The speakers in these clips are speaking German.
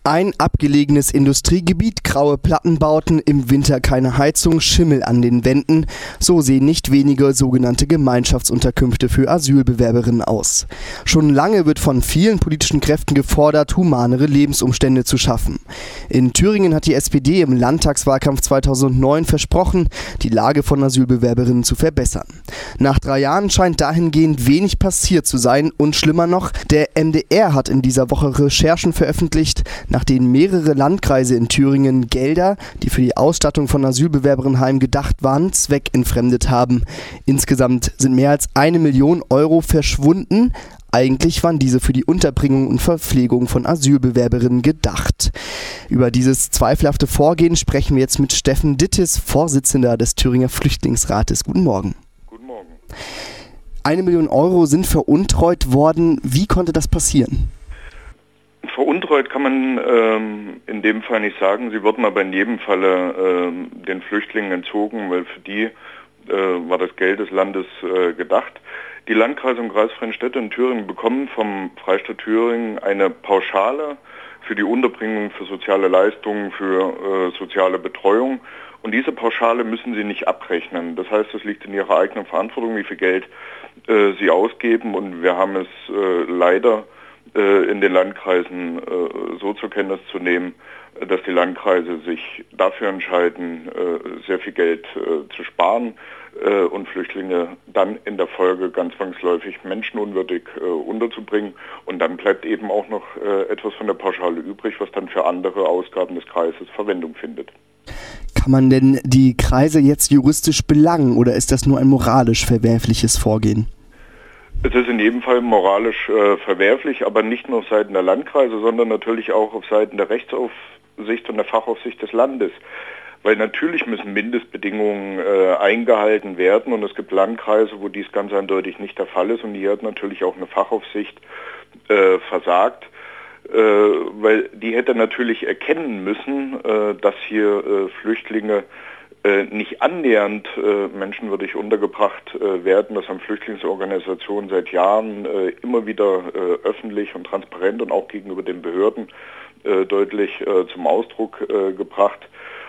Ein abgelegenes Industriegebiet, graue Plattenbauten, im Winter keine Heizung, Schimmel an den Wänden. So sehen nicht wenige sogenannte Gemeinschaftsunterkünfte für Asylbewerberinnen aus. Schon lange wird von vielen politischen Kräften gefordert, humanere Lebensumstände zu schaffen. In Thüringen hat die SPD im Landtagswahlkampf 2009 versprochen, die Lage von Asylbewerberinnen zu verbessern. Nach 3 Jahren scheint dahingehend wenig passiert zu sein und schlimmer noch, der MDR hat in dieser Woche Recherchen veröffentlicht, nach denen mehrere Landkreise in Thüringen Gelder, die für die Ausstattung von Asylbewerberinnenheimen gedacht waren, zweckentfremdet haben. Insgesamt sind mehr als 1 Million Euro verschwunden. Eigentlich waren diese für die Unterbringung und Verpflegung von Asylbewerberinnen gedacht. Über dieses zweifelhafte Vorgehen sprechen wir jetzt mit Steffen Dittis, Vorsitzender des Thüringer Flüchtlingsrates. Guten Morgen. Guten Morgen. 1 Million Euro sind veruntreut worden. Wie konnte das passieren? Veruntreut kann man in dem Fall nicht sagen. Sie wurden aber in jedem Falle den Flüchtlingen entzogen, weil für die war das Geld des Landes gedacht. Die Landkreise und kreisfreien Städte in Thüringen bekommen vom Freistaat Thüringen eine Pauschale für die Unterbringung, für soziale Leistungen, für soziale Betreuung. Und diese Pauschale müssen sie nicht abrechnen. Das heißt, es liegt in ihrer eigenen Verantwortung, wie viel Geld sie ausgeben. Und wir haben es leider in den Landkreisen so zur Kenntnis zu nehmen, dass die Landkreise sich dafür entscheiden, sehr viel Geld zu sparen und Flüchtlinge dann in der Folge ganz zwangsläufig menschenunwürdig unterzubringen. Und dann bleibt eben auch noch etwas von der Pauschale übrig, was dann für andere Ausgaben des Kreises Verwendung findet. Kann man denn die Kreise jetzt juristisch belangen oder ist das nur ein moralisch verwerfliches Vorgehen? Es ist in jedem Fall moralisch verwerflich, aber nicht nur auf Seiten der Landkreise, sondern natürlich auch auf Seiten der Rechtsaufsicht und der Fachaufsicht des Landes. Weil natürlich müssen Mindestbedingungen eingehalten werden und es gibt Landkreise, wo dies ganz eindeutig nicht der Fall ist und hier hat natürlich auch eine Fachaufsicht versagt, weil die hätte natürlich erkennen müssen, dass hier Flüchtlinge nicht annähernd menschenwürdig untergebracht werden. Das haben Flüchtlingsorganisationen seit Jahren immer wieder öffentlich und transparent und auch gegenüber den Behörden deutlich zum Ausdruck gebracht.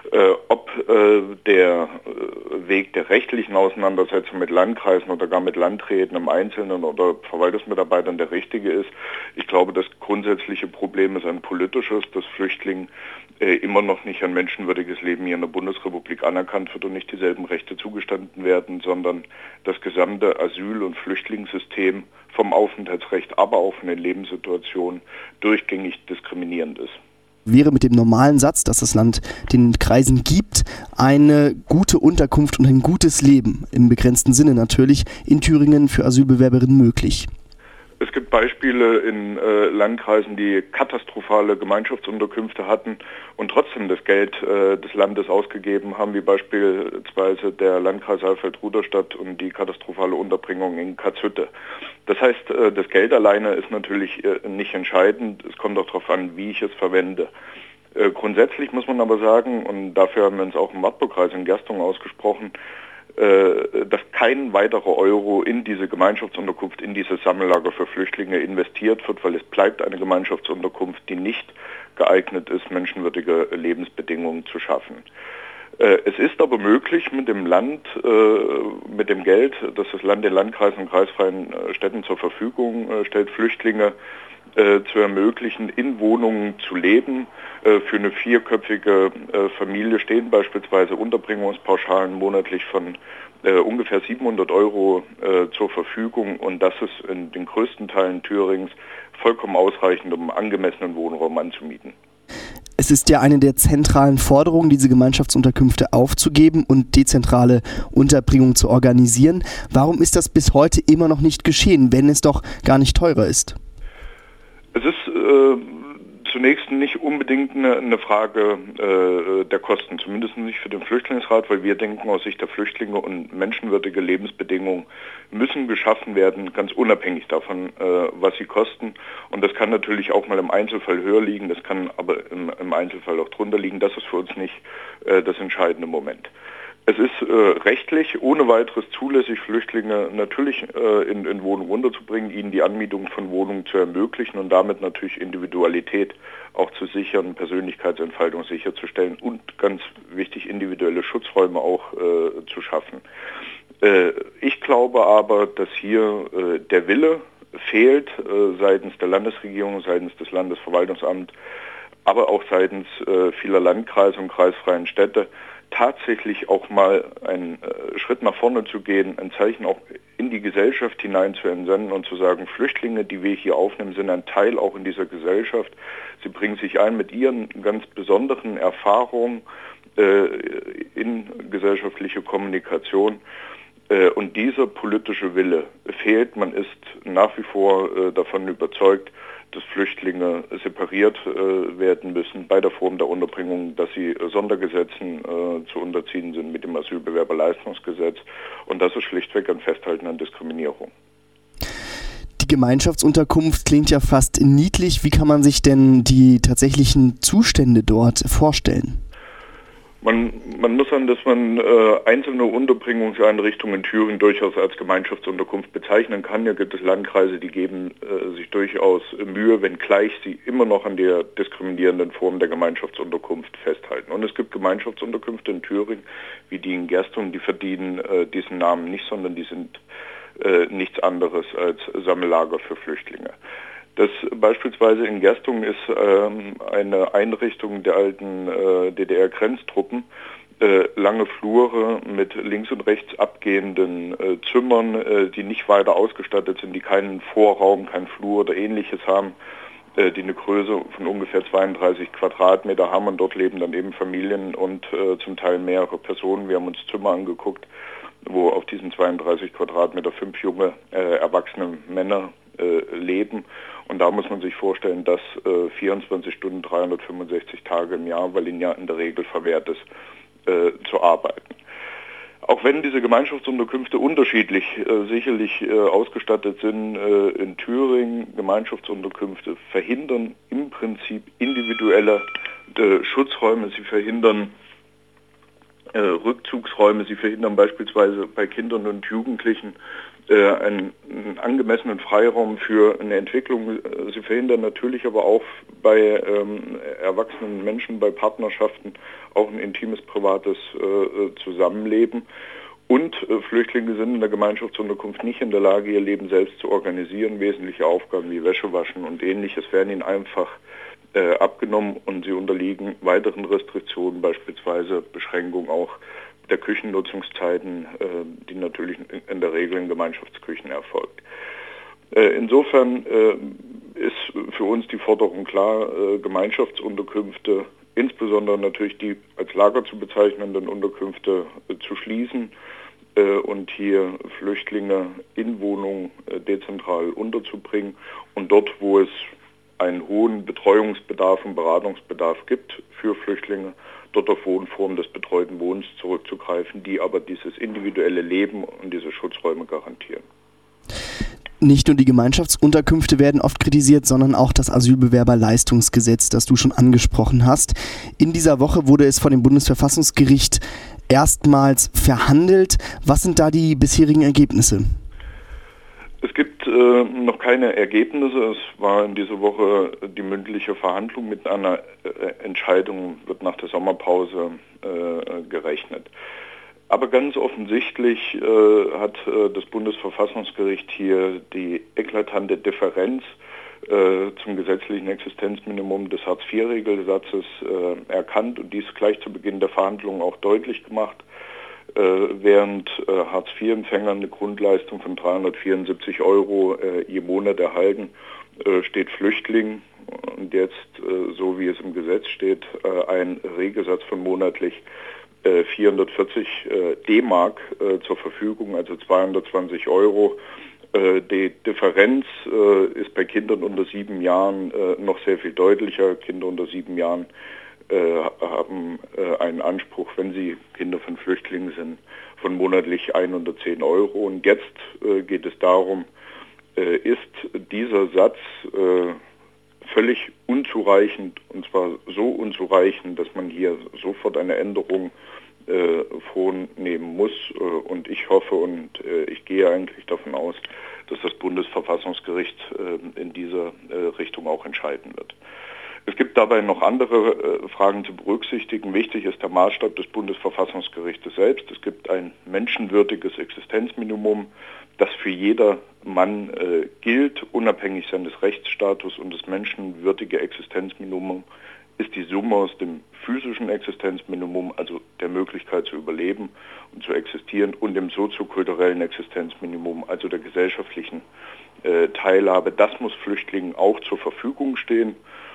Ob der Weg der rechtlichen Auseinandersetzung mit Landkreisen oder gar mit Landräten im Einzelnen oder Verwaltungsmitarbeitern der richtige ist. Ich glaube, das grundsätzliche Problem ist ein politisches, dass Flüchtlingen immer noch nicht ein menschenwürdiges Leben hier in der Bundesrepublik anerkannt wird und nicht dieselben Rechte zugestanden werden, sondern das gesamte Asyl- und Flüchtlingssystem vom Aufenthaltsrecht, aber auch von den Lebenssituationen durchgängig diskriminierend ist. Wäre mit dem normalen Satz, dass das Land den Kreisen gibt, eine gute Unterkunft und ein gutes Leben, im begrenzten Sinne natürlich, in Thüringen für Asylbewerberinnen möglich? Es gibt Beispiele in Landkreisen, die katastrophale Gemeinschaftsunterkünfte hatten und trotzdem das Geld des Landes ausgegeben haben, wie beispielsweise der Landkreis Alfeld-Ruderstadt und die katastrophale Unterbringung in Katzhütte. Das heißt, das Geld alleine ist natürlich nicht entscheidend, es kommt auch darauf an, wie ich es verwende. Grundsätzlich muss man aber sagen, und dafür haben wir uns auch im Wartburgkreis in Gerstungen ausgesprochen, dass kein weiterer Euro in diese Gemeinschaftsunterkunft, in dieses Sammellager für Flüchtlinge investiert wird, weil es bleibt eine Gemeinschaftsunterkunft, die nicht geeignet ist, menschenwürdige Lebensbedingungen zu schaffen. Es ist aber möglich, mit dem Land, mit dem Geld, das das Land den Landkreisen und kreisfreien Städten zur Verfügung stellt, Flüchtlinge zu ermöglichen, in Wohnungen zu leben. Für eine 4-köpfige Familie stehen beispielsweise Unterbringungspauschalen monatlich von ungefähr 700 Euro zur Verfügung und das ist in den größten Teilen Thürings vollkommen ausreichend, um angemessenen Wohnraum anzumieten. Es ist ja eine der zentralen Forderungen, diese Gemeinschaftsunterkünfte aufzugeben und dezentrale Unterbringung zu organisieren. Warum ist das bis heute immer noch nicht geschehen, wenn es doch gar nicht teurer ist? Es ist zunächst nicht unbedingt eine Frage der Kosten, zumindest nicht für den Flüchtlingsrat, weil wir denken, aus Sicht der Flüchtlinge und menschenwürdige Lebensbedingungen müssen geschaffen werden, ganz unabhängig davon, was sie kosten. Und das kann natürlich auch mal im Einzelfall höher liegen, das kann aber im Einzelfall auch drunter liegen. Das ist für uns nicht das entscheidende Moment. Es ist rechtlich ohne weiteres zulässig, Flüchtlinge natürlich in Wohnungen unterzubringen, ihnen die Anmietung von Wohnungen zu ermöglichen und damit natürlich Individualität auch zu sichern, Persönlichkeitsentfaltung sicherzustellen und ganz wichtig, individuelle Schutzräume auch zu schaffen. Ich glaube aber, dass hier der Wille fehlt seitens der Landesregierung, seitens des Landesverwaltungsamts, aber auch seitens vieler Landkreise und kreisfreien Städte, tatsächlich auch mal einen Schritt nach vorne zu gehen, ein Zeichen auch in die Gesellschaft hinein zu entsenden und zu sagen, Flüchtlinge, die wir hier aufnehmen, sind ein Teil auch in dieser Gesellschaft. Sie bringen sich ein mit ihren ganz besonderen Erfahrungen in gesellschaftliche Kommunikation. Und dieser politische Wille fehlt. Man ist nach wie vor davon überzeugt, dass Flüchtlinge separiert werden müssen bei der Form der Unterbringung, dass sie Sondergesetzen zu unterziehen sind mit dem Asylbewerberleistungsgesetz. Und das ist schlichtweg ein Festhalten an Diskriminierung. Die Gemeinschaftsunterkunft klingt ja fast niedlich. Wie kann man sich denn die tatsächlichen Zustände dort vorstellen? Man muss sagen, dass man einzelne Unterbringungseinrichtungen in Thüringen durchaus als Gemeinschaftsunterkunft bezeichnen kann. Hier gibt es Landkreise, die geben sich durchaus Mühe, wenngleich sie immer noch an der diskriminierenden Form der Gemeinschaftsunterkunft festhalten. Und es gibt Gemeinschaftsunterkünfte in Thüringen, wie die in Gerstungen, die verdienen diesen Namen nicht, sondern die sind nichts anderes als Sammellager für Flüchtlinge. Das beispielsweise in Gerstungen ist eine Einrichtung der alten DDR-Grenztruppen, lange Flure mit links und rechts abgehenden Zimmern, die nicht weiter ausgestattet sind, die keinen Vorraum, keinen Flur oder ähnliches haben, die eine Größe von ungefähr 32 Quadratmeter haben und dort leben dann eben Familien und zum Teil mehrere Personen. Wir haben uns Zimmer angeguckt, wo auf diesen 32 Quadratmeter 5 junge erwachsene Männer leben. Und da muss man sich vorstellen, dass 24 Stunden, 365 Tage im Jahr, weil ihnen ja in der Regel verwehrt ist, zu arbeiten. Auch wenn diese Gemeinschaftsunterkünfte unterschiedlich sicherlich ausgestattet sind in Thüringen, Gemeinschaftsunterkünfte verhindern im Prinzip individuelle Schutzräume, sie verhindern Rückzugsräume, sie verhindern beispielsweise bei Kindern und Jugendlichen einen angemessenen Freiraum für eine Entwicklung. Sie verhindern natürlich aber auch bei erwachsenen Menschen, bei Partnerschaften auch ein intimes, privates Zusammenleben. Und Flüchtlinge sind in der Gemeinschaftsunterkunft nicht in der Lage, ihr Leben selbst zu organisieren. Wesentliche Aufgaben wie Wäsche waschen und Ähnliches werden ihnen einfach abgenommen und sie unterliegen weiteren Restriktionen, beispielsweise Beschränkung auch der Küchennutzungszeiten, die natürlich in der Regel in Gemeinschaftsküchen erfolgt. Insofern ist für uns die Forderung klar, Gemeinschaftsunterkünfte, insbesondere natürlich die als Lager zu bezeichnenden Unterkünfte zu schließen und hier Flüchtlinge in Wohnungen dezentral unterzubringen und dort, wo es einen hohen Betreuungsbedarf und Beratungsbedarf gibt für Flüchtlinge, dort auf Wohnformen des betreuten Wohnens zurückzugreifen, die aber dieses individuelle Leben und diese Schutzräume garantieren. Nicht nur die Gemeinschaftsunterkünfte werden oft kritisiert, sondern auch das Asylbewerberleistungsgesetz, das du schon angesprochen hast. In dieser Woche wurde es vor dem Bundesverfassungsgericht erstmals verhandelt. Was sind da die bisherigen Ergebnisse? Es gibt noch keine Ergebnisse. Es war in dieser Woche die mündliche Verhandlung mit einer Entscheidung, wird nach der Sommerpause gerechnet. Aber ganz offensichtlich hat das Bundesverfassungsgericht hier die eklatante Differenz zum gesetzlichen Existenzminimum des Hartz-IV-Regelsatzes erkannt und dies gleich zu Beginn der Verhandlungen auch deutlich gemacht. Während Hartz-IV-Empfänger eine Grundleistung von 374 € je Monat erhalten, steht Flüchtling und jetzt, so wie es im Gesetz steht, ein Regelsatz von monatlich 440 D-Mark zur Verfügung, also 220 €. Die Differenz ist bei Kindern unter 7 Jahren noch sehr viel deutlicher. Kinder unter 7 Jahren haben einen Anspruch, wenn sie Kinder von Flüchtlingen sind, von monatlich 110 €. Und jetzt geht es darum, ist dieser Satz völlig unzureichend, und zwar so unzureichend, dass man hier sofort eine Änderung vornehmen muss. Und ich hoffe und ich gehe eigentlich davon aus, dass das Bundesverfassungsgericht in dieser Richtung auch entscheiden wird. Es gibt dabei noch andere Fragen zu berücksichtigen. Wichtig ist der Maßstab des Bundesverfassungsgerichtes selbst. Es gibt ein menschenwürdiges Existenzminimum, das für jedermann gilt, unabhängig seines Rechtsstatus, und das menschenwürdige Existenzminimum ist die Summe aus dem physischen Existenzminimum, also der Möglichkeit zu überleben und zu existieren, und dem soziokulturellen Existenzminimum, also der gesellschaftlichen Teilhabe. Das muss Flüchtlingen auch zur Verfügung stehen.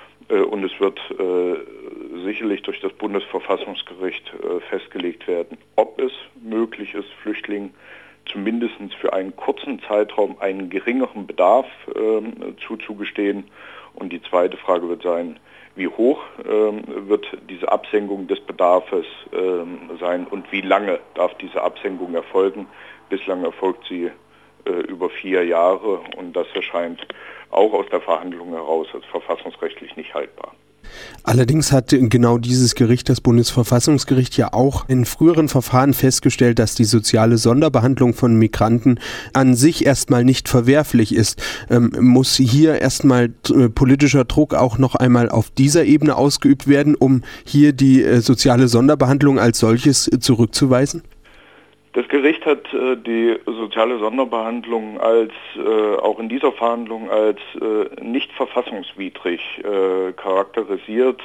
Und es wird sicherlich durch das Bundesverfassungsgericht festgelegt werden, ob es möglich ist, Flüchtlingen zumindest für einen kurzen Zeitraum einen geringeren Bedarf zuzugestehen. Und die zweite Frage wird sein, wie hoch wird diese Absenkung des Bedarfes sein und wie lange darf diese Absenkung erfolgen? Bislang erfolgt sie über 4 Jahre, und das erscheint auch aus der Verhandlung heraus als verfassungsrechtlich nicht haltbar. Allerdings hat genau dieses Gericht, das Bundesverfassungsgericht, ja auch in früheren Verfahren festgestellt, dass die soziale Sonderbehandlung von Migranten an sich erstmal nicht verwerflich ist. Muss hier erstmal politischer Druck auch noch einmal auf dieser Ebene ausgeübt werden, um hier die soziale Sonderbehandlung als solches zurückzuweisen? Das Gericht hat die soziale Sonderbehandlung auch in dieser Verhandlung als nicht verfassungswidrig charakterisiert.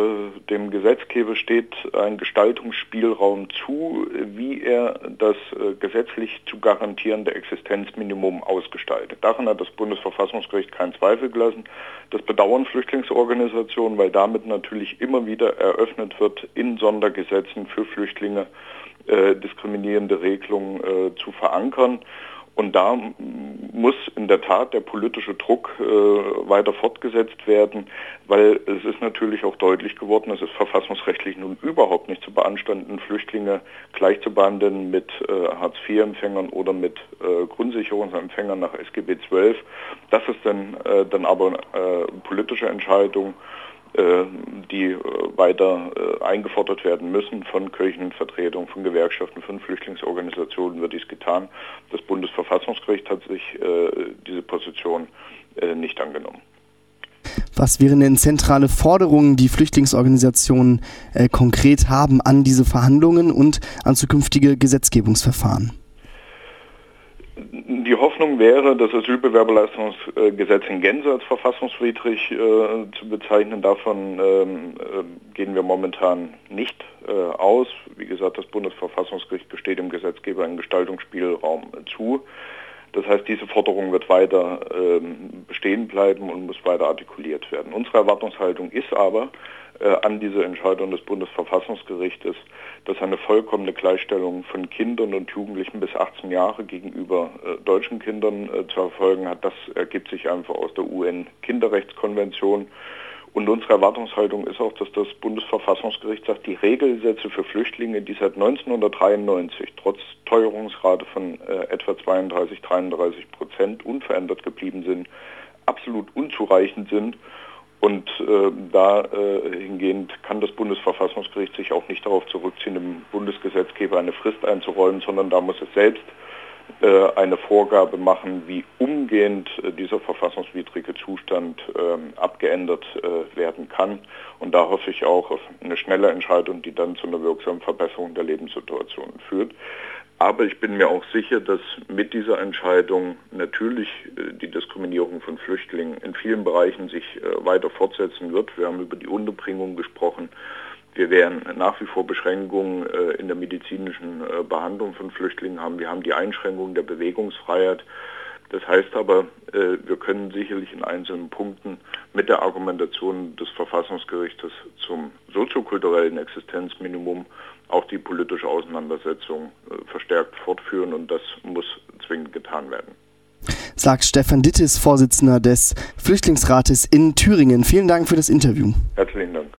Dem Gesetzgeber steht ein Gestaltungsspielraum zu, wie er das gesetzlich zu garantierende Existenzminimum ausgestaltet. Daran hat das Bundesverfassungsgericht keinen Zweifel gelassen. Das bedauern Flüchtlingsorganisationen, weil damit natürlich immer wieder eröffnet wird, in Sondergesetzen für Flüchtlinge diskriminierende Regelungen zu verankern. Und da muss in der Tat der politische Druck weiter fortgesetzt werden, weil es ist natürlich auch deutlich geworden, es ist verfassungsrechtlich nun überhaupt nicht zu beanstanden, Flüchtlinge gleich zu behandeln mit Hartz-IV-Empfängern oder mit Grundsicherungsempfängern nach SGB XII. Das ist dann aber politische Entscheidung, die weiter eingefordert werden müssen von Kirchenvertretungen, von Gewerkschaften, von Flüchtlingsorganisationen wird dies getan. Das Bundesverfassungsgericht hat sich diese Position nicht angenommen. Was wären denn zentrale Forderungen, die Flüchtlingsorganisationen konkret haben an diese Verhandlungen und an zukünftige Gesetzgebungsverfahren? Die Hoffnung wäre, das Asylbewerberleistungsgesetz in Gänze als verfassungswidrig zu bezeichnen. Davon gehen wir momentan nicht aus. Wie gesagt, das Bundesverfassungsgericht gesteht dem Gesetzgeber einen Gestaltungsspielraum zu. Das heißt, diese Forderung wird weiter bestehen bleiben und muss weiter artikuliert werden. Unsere Erwartungshaltung ist aber an diese Entscheidung des Bundesverfassungsgerichtes, dass eine vollkommene Gleichstellung von Kindern und Jugendlichen bis 18 Jahre gegenüber deutschen Kindern zu erfolgen hat. Das ergibt sich einfach aus der UN-Kinderrechtskonvention. Und unsere Erwartungshaltung ist auch, dass das Bundesverfassungsgericht sagt, die Regelsätze für Flüchtlinge, die seit 1993 trotz Teuerungsrate von etwa 32-33% unverändert geblieben sind, absolut unzureichend sind. Und dahingehend kann das Bundesverfassungsgericht sich auch nicht darauf zurückziehen, dem Bundesgesetzgeber eine Frist einzuräumen, sondern da muss es selbst eine Vorgabe machen, wie umgehend dieser verfassungswidrige Zustand abgeändert werden kann. Und da hoffe ich auch auf eine schnelle Entscheidung, die dann zu einer wirksamen Verbesserung der Lebenssituation führt. Aber ich bin mir auch sicher, dass mit dieser Entscheidung natürlich die Diskriminierung von Flüchtlingen in vielen Bereichen sich weiter fortsetzen wird. Wir haben über die Unterbringung gesprochen. Wir werden nach wie vor Beschränkungen in der medizinischen Behandlung von Flüchtlingen haben. Wir haben die Einschränkung der Bewegungsfreiheit. Das heißt aber, wir können sicherlich in einzelnen Punkten mit der Argumentation des Verfassungsgerichtes zum soziokulturellen Existenzminimum auch die politische Auseinandersetzung verstärkt fortführen, und das muss zwingend getan werden. Sagt Stefan Dittis, Vorsitzender des Flüchtlingsrates in Thüringen. Vielen Dank für das Interview. Herzlichen Dank.